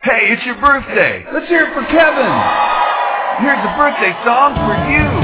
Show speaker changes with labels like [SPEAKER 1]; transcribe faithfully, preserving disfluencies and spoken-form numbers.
[SPEAKER 1] Hey, it's your birthday. Let's hear it for Kevin. Here's a birthday song for you.